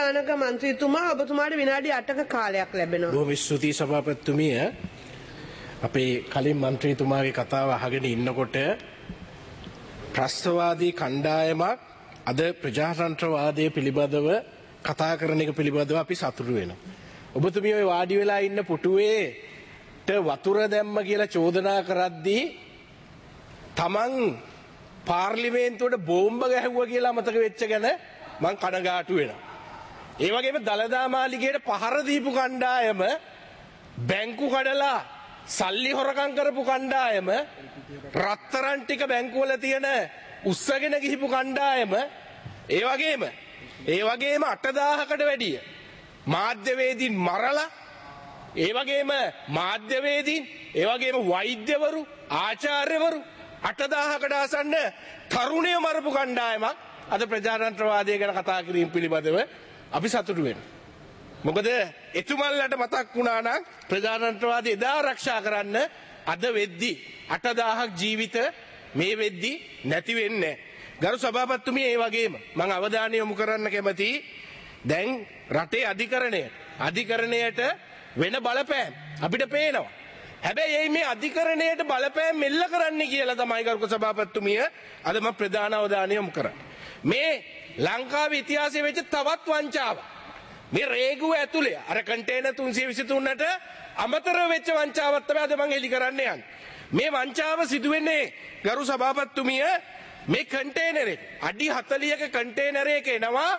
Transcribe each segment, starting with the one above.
ගානක මන්ත්‍රීතුමා ඔබතුමාට විනාඩි 8ක කාලයක් ලැබෙනවා. බොහොම ස්තුතියි සභාපතිතුමිය. අපේ කලින් මන්ත්‍රීතුමාගේ කතාව අහගෙන ඉන්නකොට ප්‍රස්තවාදී කණ්ඩායමක් අද ප්‍රජාතන්ත්‍රවාදය පිළිබඳව කතා කරන එක පිළිබඳව අපි සතුටු වෙනවා. ඔබතුමිය ඔය වාඩි වෙලා ඉන්න පුටුවේට වතුර දැම්ම කියලා චෝදනා කරද්දී තමන් පාර්ලිමේන්තුවට බෝම්බ ගැහුවා කියලා අමතක වෙච්ච ගැන මං කනගාටු වෙනවා. ඒ වගේම දළදා මාලිගයට පහර දීපු කණ්ඩායම, බැංකු කඩලා සල්ලි හොරකම් කරපු කණ්ඩායම, රත්තරන් ටික බැංකුවල තියෙන උස්සගෙන ගිහිපු කණ්ඩායම, ඒ වගේම 8000කට වැඩිය මාධ්‍යවේදීන් මරලා, ඒ වගේම මාධ්‍යවේදීන්, ඒ වගේම වෛද්‍යවරු, ආචාර්යවරු 8000කට ආසන්න තරුණයෝ මරපු කණ්ඩායමක් අද ප්‍රජාතන්ත්‍රවාදය ගැන කතා කිරීම පිළිබඳව අපි සතුටු වෙනවා. මොකද එතුමන්ලට මතක් වුණා නම් ප්‍රජාතන්ත්‍රවාදය එදා ආරක්ෂා කරන්න අද වෙද්දි 8000ක් ජීවිත මේ වෙද්දි නැති වෙන්නේ. ගරු සභාපතිතුමිය, ඒ වගේම මම අවධානය යොමු කරන්න කැමතියි දැන් රටේ අධිකරණයට වෙන බලපෑම් අපිට පේනවා. හැබැයි මේ අධිකරණයට බලපෑම් මෙල්ල කරන්න කියලා තමයි ගරුක සභාපතිතුමිය අද මම ප්‍රධාන අවධානය යොමු කරන්නේ. මේ ලංකාවේ ඉතිහාසයේ වෙච්ච තවත් වංචාවක්. මේ රේගුව ඇතුලේ අර කන්ටේනර් 323ට අමතරව වෙච්ච වංචාවක් තමයි අද මම එලි කරන්න යන්නේ. මේ වංචාව සිදු වෙන්නේ ගරු සභාපතිතුමිය මේ කන්ටේනරේ අඩි 40ක කන්ටේනරයක එනවා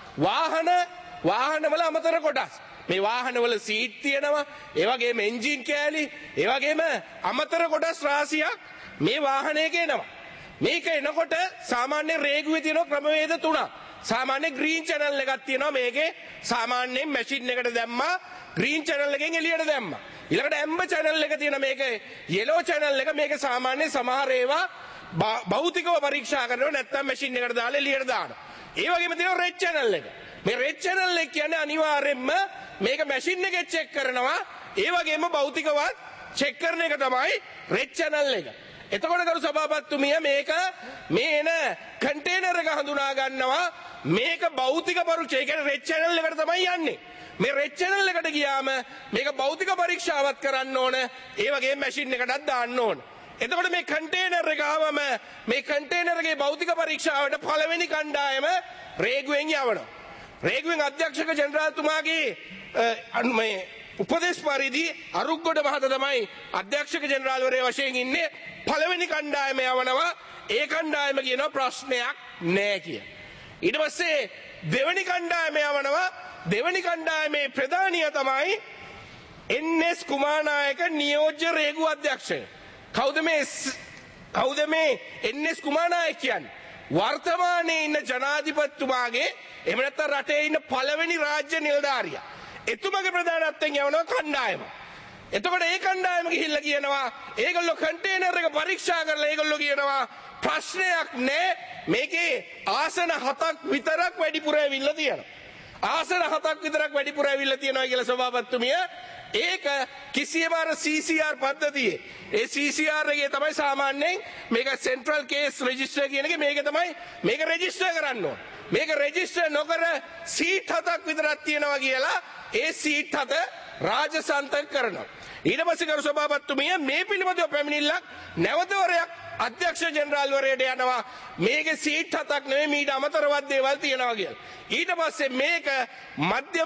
වාහනවල අමතර කොටස්. මේ වාහනවල සීට් තියෙනවා, ඒ වගේම එන්ජින් කෑලි, ඒ වගේම අමතර කොටස් රාශියක් මේ වාහනයක එනවා. මේක එනකොට සාමාන්‍ය රේගුවේ තියෙන ක්‍රමවේද තුනක්. සාමාන්‍ය ග්‍රීන් channel එකක් තියෙනවා. මේකේ සාමාන්‍යයෙන් මැෂින් එකට දැම්මා, ග්‍රීන් channel එකෙන් එළියට දැම්මා. ඊළඟට ඇම්බර් channel එක තියෙනවා. මේක yellow channel එක. මේක සාමාන්‍ය සමහර ඒවා භෞතිකව පරීක්ෂා කරනවා, නැත්නම් මැෂින් එකට දාලා එළියට දානවා. ඒ වගේම තියෙනවා රෙඩ් channel එක. මේ රෙඩ් channel එක කියන්නේ අනිවාර්යයෙන්ම මේක මැෂින් එකේ චෙක් කරනවා. ඒ වගේම භෞතිකවත් චෙක් කරන එක තමයි රෙඩ් channel එක. එතකොට ගරු සභාපතිතුමිය මේක මේ එන කන්ටේනර් එක හඳුනා ගන්නවා. මේක භෞතික පරීක්ෂා කියන්නේ රෙඩ් channel එකට තමයි යන්නේ. මේ රෙඩ් channel එකට ගියාම මේක භෞතික පරීක්ෂාවත් කරන්න ඕන. ඒ වගේම මැෂින් එකටත් දාන්න ඕන. එතකොට මේ කන්ටේනර් එක ආවම මේ කන්ටේනර් එකේ භෞතික පරීක්ෂාවට පළවෙනි කණ්ඩායම රේගුවෙන් යවනවා. රේගුවෙන් අධ්‍යක්ෂක ජනරාල්තුමාගේ මේ උපදේශ පරිදි අරුක්ගොඩ මහතා තමයි අධ්‍යක්ෂක ජනරාල්වරයා වශයෙන් ඉන්නේ. පළවෙනි කණ්ඩායම යවනවා. ඒ කණ්ඩායම කියනවා ප්‍රශ්නයක් නෑ කියලා. ඊට පස්සේ දෙවෙනි කණ්ඩායම යවනවා. දෙවෙනි කණ්ඩායමේ ප්‍රධානියා තමයි එන්.එස්. කුමාරනායක නියෝජ්‍ය රේගු අධ්‍යක්ෂක. කවුද මේ එන්.එස්. කුමාරනායක කියන්නේ? වර්තමානයේ ඉන්න ජනාධිපතිතුමාගේ එහෙම නැත්නම් රටේ ඉන්න පළවෙනි රාජ්‍ය නිලධාරියා. එතුමගේ ප්‍රධානත්වයෙන් යවනවා කණ්ඩායම. එතකොට ඒ කණ්ඩායම ගිහිල්ලා කියනවා ඒගොල්ලෝ කන්ටේනර් එක පරීක්ෂා කරලා ඒගොල්ලෝ කියනවා ප්‍රශ්නයක් නෑ, මේකේ ආසන 7ක් විතරක් වැඩිපුර ඇවිල්ලා තියෙනවා. ආසන 7ක් විතරක් වැඩිපුර ඇවිල්ලා තියෙනවා කියලා සභාපතිතුමිය ඒක කිසියම් අර CCR පද්ධතියේ ඒ CCR එකේ තමයි සාමාන්‍යයෙන් මේක සෙන්ට්‍රල් කේස් රෙජිස්ටර් කියන එක මේක තමයි මේක රෙජිස්ටර් කරන්න ඕන. මේක රෙජිස්ටර් නොකර සීට් 7ක් විතරක් තියෙනවා කියලා ඒ සීට් 7 රාජසන්තක කරනවා. ඊට පස්සේ කරු සභාපතිතුමිය මේ පිළිබඳව පැමිණිල්ලක් නැවතවරයක් අධ්‍යක්ෂ ජනරාල්වරයට යනවා. මේකේ සීට් 7ක් නෙමෙයි මීට අමතරවත් දේවල් තියෙනවා කියලා. ඊට පස්සේ මේක මධ්‍යම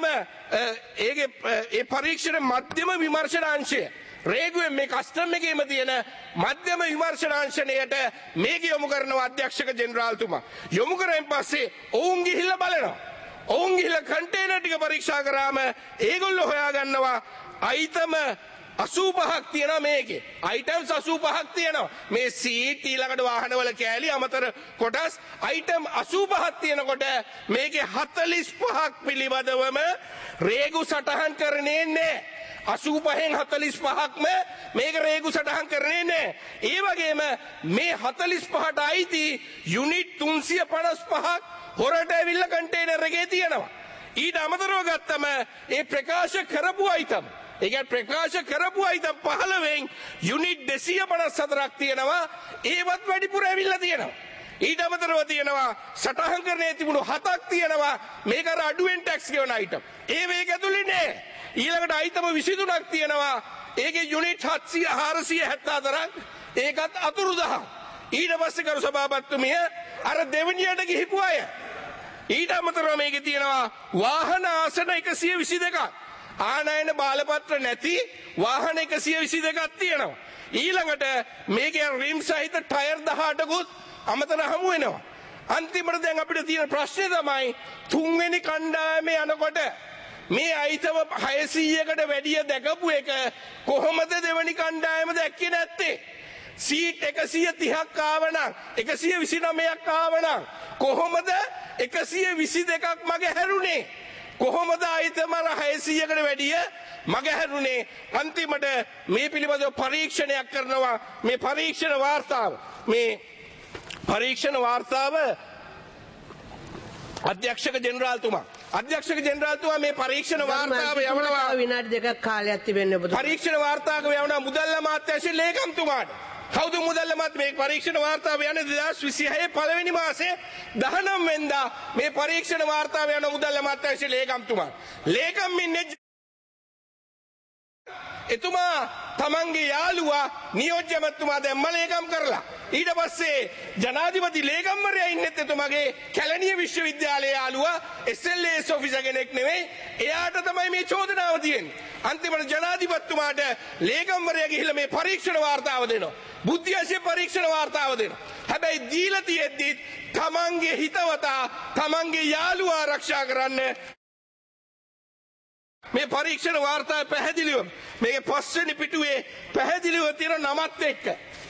ඒ පරීක්ෂණ මධ්‍යම විමර්ශනාංශය රේගුවෙන් මේ කස්ටම් එකේම තියෙන මධ්‍යම විමර්ශනාංශණයට මේක යොමු කරනවා අධ්‍යක්ෂක ජනරාල්තුමා. යොමු කරෙන් පස්සේ ඔවුන් ගිහිල්ලා බලනවා. ඔවුන් ගිහිල්ලා කන්ටේනර් ටික පරීක්ෂා කරාම ඒගොල්ලෝ හොයාගන්නවා අයිටම 85ක් තියෙනවා මේකේ. අයිටම්ස් 85ක් තියෙනවා. මේ සීට් ඊළඟට වාහනවල කෑලි අමතර කොටස් අයිටම් 85ක් තියෙනකොට මේකේ 45ක් පිළිබඳවම රේගු සටහන් කරන්නේ නැහැ. 85න් 45ක්ම මේක රේගු සටහන් කරන්නේ නැහැ. ඒ වගේම මේ 45ට අයිති යුනිට් 355ක් හොරට ඇවිල්ලා කන්ටේනර් එකේ තියෙනවා. ඊට අමතරව ගත්තම ඒ ප්‍රකාශ කරපු අයිටම් ඒක ප්‍රකාශ කරපු අයිටම් 15න් යුනිට් 254ක් තියෙනවා. ඒවත් වැඩිපුර ඇවිල්ලා තියෙනවා. ඊට අමතරව තියෙනවා සටහන් කරන්නේ තිබුණු 7ක් තියෙනවා මේක අර අඩුවෙන් ටැක්ස් ගෙවන අයිටම්. ඒ මේක ඇතුලේ නෑ. ඊළඟට අයිටම 23ක් තියෙනවා. ඒකේ යුනිට් 474ක් ඒකත් අතුරුදහන්. ඊට පස්සේ කරු සභාපතිතුමිය අර දෙවෙනියට ගිහිපු අය. ඊට අමතරව මේකේ තියෙනවා වාහන ආසන 122ක්. ආනයන බාලපත්‍ර නැති වාහන 122ක් තියෙනවා. ඊළඟට මේකේ රිම් සහිත ටයර් 18කුත් අමතර හමු වෙනවා. අන්තිමට දැන් අපිට තියෙන ප්‍රශ්නේ තමයි තුන්වෙනි කණ්ඩායමේ යනකොට මේ අයිතම 600කට වැඩිය දැකපු එක කොහොමද දෙවෙනි කණ්ඩායම දැක්කේ නැත්තේ? සීට් 130ක් ආවනම් 129ක් ආවනම් කොහොමද 122ක් මගේ හැරුණේ? කොහොමද අයිතම 600කට වැඩිය මගේ හැරුණේ? අන්තිමට මේ පිළිබඳව පරීක්ෂණයක් කරනවා. මේ පරීක්ෂණ වාර්තාව අධ්‍යක්ෂක ජෙනරාල්තුමා මේ පරීක්ෂණ වාර්තාව යවනවා. විනාඩි දෙකක් කාලයක් තිබෙන්න ඔබතුමා. පරීක්ෂණ වාර්තාවක යවනවා මුදල් අමාත්‍යාංශයේ ලේකම්තුමාට. කවුද මුදල් අමාත්‍ය මේ පරීක්ෂණ වාර්තාව යන්නේ 2026 පළවෙනි මාසේ 19 වෙනිදා මේ පරීක්ෂණ වාර්තාව යන මුදල් අමාත්‍යාංශයේ ලේකම්තුමා. ලේකම් ඉන්නේ එතුමා තමන්ගේ යාළුවා නියෝජ්‍යමතුමා දැම්ම ලේකම් කරලා ඊට පස්සේ ජනාධිපති ලේකම්වරයා ඉන්නෙත් එතුමාගේ කැලණිය විශ්වවිද්‍යාලයේ යාළුවා SLAS ඔෆිසර් කෙනෙක් නෙවෙයි. එයාට තමයි මේ චෝදනාව තියෙන්නේ. අන්තිමට ජනාධිපතිතුමාට ලේකම්වරයා ගිහිල්ලා මේ පරීක්ෂණ වාර්තාව දෙනවා. බුද්ධියසේ පරීක්ෂණ වාර්තාව දෙනවා. හැබැයි දීලා තියෙද්දි තමන්ගේ හිතවතා තමන්ගේ යාළුවා ආරක්ෂා කරන්න මේ පරීක්ෂණ වාර්තාව පැහැදිලිව මේකේ පස්වෙනි පිටුවේ පැහැදිලිව තියෙන නමත් එක්ක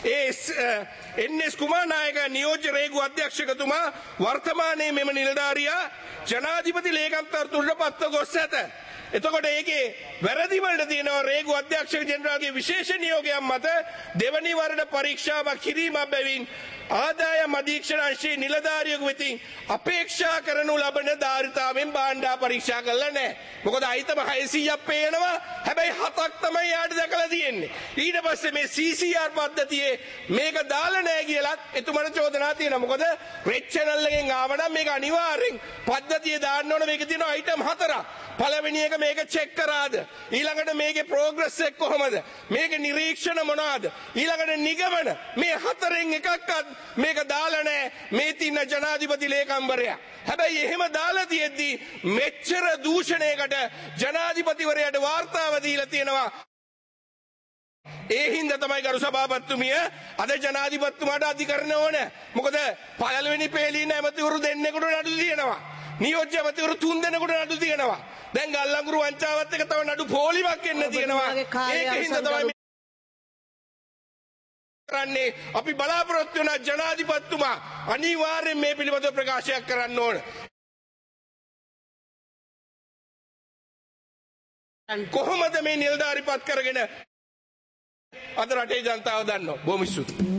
NS කුමාරනායක නියෝජ්‍ය රේගු අධ්‍යක්ෂකතුමා වර්තමානයේ මෙම නිලධාරියා ජනාධිපති ලේකම් තනතුරට පත්ව ගොස් ඇත. එතකොට ඒකේ වැරදි වලට තියෙනවා රේගු අධ්‍යක්ෂක ජෙනරාල්ගේ විශේෂ නියෝගයක් මත දෙවනි වරට පරීක්ෂාවක් කිරීමක් බැවින් ආදායම් අධීක්ෂණ අංශයේ නිලධාරියෙකු වෙතින් අපේක්ෂා කරනු ලබන ධාරිතාවෙන් භාණ්ඩා පරීක්ෂා කළා නැහැ. මොකද අයිතම 600ක් පේනවා. හැබැයි 7ක් තමයි යාට දැකලා තියෙන්නේ. ඊට පස්සේ මේ CCR පද්ධතියේ මේක දාලා නැහැ කියලාත් එතුමට චෝදනා තියෙනවා. මොකද රෙඩ් channel එකෙන් ආවනම් මේක අනිවාර්යෙන් පද්ධතියේ දාන්න ඕන. මේක තියෙනවා අයිටම් 4ක්. පළවෙනි එක මේක චෙක් කරාද? ඊළඟට මේකේ ප්‍රෝග්‍රස් එක කොහොමද? මේකේ නිරීක්ෂණ මොනවාද? ඊළඟට නිගමන මේ හතරෙන් එකක්වත් මේක දාලා නැහැ මේ තින්න ජනාධිපති ලේකම්වරයා. හැබැයි එහෙම දාලා තියෙද්දි මෙච්චර දූෂණයකට ජනාධිපතිවරයාට වාර්තාව දීලා තියෙනවා. ඒ හින්දා තමයි ගරු සභාපතිතුමිය අද ජනාධිපතිතුමාට අධිකරණ ඕන. මොකද පළවෙනි පේලින ඇමතිවරු දෙන්නෙකුට නඩු තියෙනවා. නියෝජ්‍ය ඇමතිවරු 3 දෙනෙකුට නඩු තියෙනවා. දැන් ගල්ලංගුරු වංචාවත් එක තව නඩු පොලිමක් එන්න තියෙනවා. ඒක හින්දා තමයි කරන්නේ අපි බලාපොරොත්තු වෙන ජනාධිපතිතුමා අනිවාර්යෙන් මේ පිළිබඳව ප්‍රකාශයක් කරන්න ඕන. කොහොමද මේ නිලධාරිපත් කරගෙන අද රටේ ජනතාව දන්නව බොහොම ස්තුතියි.